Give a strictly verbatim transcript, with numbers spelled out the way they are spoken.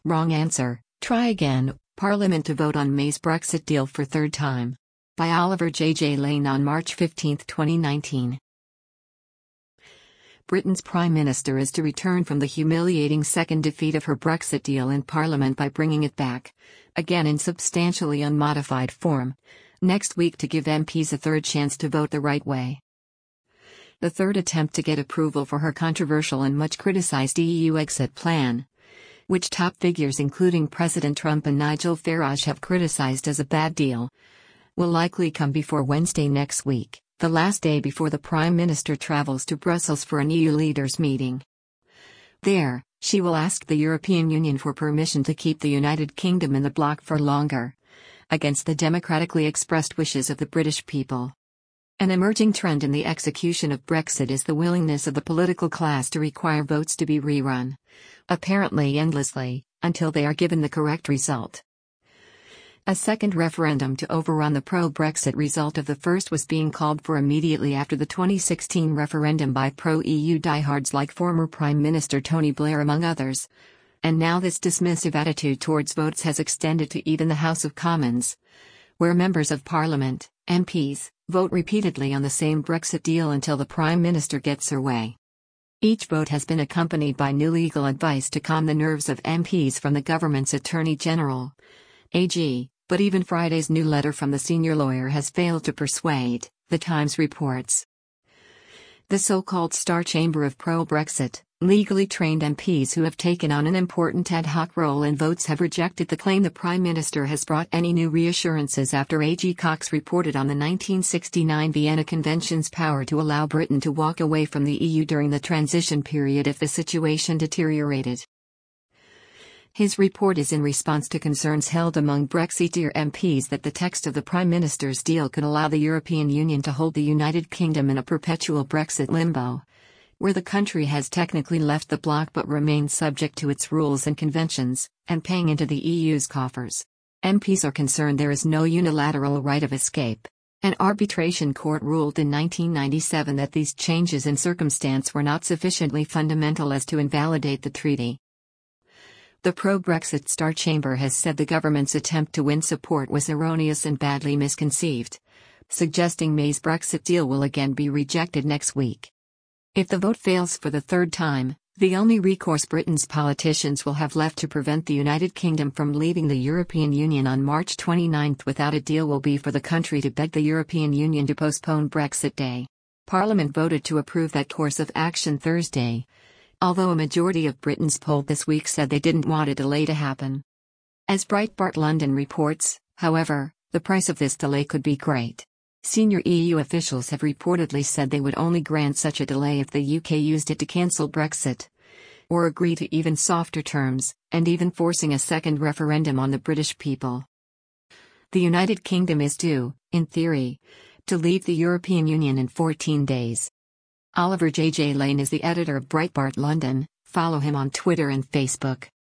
Wrong answer. Try again. Parliament to vote on May's Brexit deal for third time. By Oliver J J Lane on March fifteenth, twenty nineteen. Britain's Prime Minister is to return from the humiliating second defeat of her Brexit deal in Parliament by bringing it back, again in substantially unmodified form, next week to give M Ps a third chance to vote the right way. The third attempt to get approval for her controversial and much criticized E U exit plan, which top figures including President Trump and Nigel Farage have criticized as a bad deal, will likely come before Wednesday next week, the last day before the Prime Minister travels to Brussels for an E U leaders' meeting. There, she will ask the European Union for permission to keep the United Kingdom in the bloc for longer, against the democratically expressed wishes of the British people. An emerging trend in the execution of Brexit is the willingness of the political class to require votes to be rerun, apparently endlessly, until they are given the correct result. A second referendum to overrun the pro-Brexit result of the first was being called for immediately after the twenty sixteen referendum by pro-E U diehards like former Prime Minister Tony Blair among others. And now this dismissive attitude towards votes has extended to even the House of Commons, where members of Parliament, M Ps, vote repeatedly on the same Brexit deal until the Prime Minister gets her way. Each vote has been accompanied by new legal advice to calm the nerves of M Ps from the government's Attorney General, A G, but even Friday's new letter from the senior lawyer has failed to persuade, The Times reports. The so-called Star Chamber of pro-Brexit, legally trained M Ps who have taken on an important ad hoc role in votes have rejected the claim the Prime Minister has brought any new reassurances after A G Cox reported on the nineteen sixty-nine Vienna Convention's power to allow Britain to walk away from the E U during the transition period if the situation deteriorated. His report is in response to concerns held among Brexiteer M Ps that the text of the Prime Minister's deal could allow the European Union to hold the United Kingdom in a perpetual Brexit limbo, where the country has technically left the bloc but remains subject to its rules and conventions, and paying into the E U's coffers. M Ps are concerned there is no unilateral right of escape. An arbitration court ruled in nineteen ninety-seven that these changes in circumstance were not sufficiently fundamental as to invalidate the treaty. The pro-Brexit Star Chamber has said the government's attempt to win support was erroneous and badly misconceived, suggesting May's Brexit deal will again be rejected next week. If the vote fails for the third time, the only recourse Britain's politicians will have left to prevent the United Kingdom from leaving the European Union on March twenty-ninth without a deal will be for the country to beg the European Union to postpone Brexit Day. Parliament voted to approve that course of action Thursday, although a majority of Britons polled this week said they didn't want a delay to happen. As Breitbart London reports, however, the price of this delay could be great. Senior E U officials have reportedly said they would only grant such a delay if the U K used it to cancel Brexit, or agree to even softer terms, and even forcing a second referendum on the British people. The United Kingdom is due, in theory, to leave the European Union in fourteen days. Oliver J J Lane is the editor of Breitbart London. Follow him on Twitter and Facebook.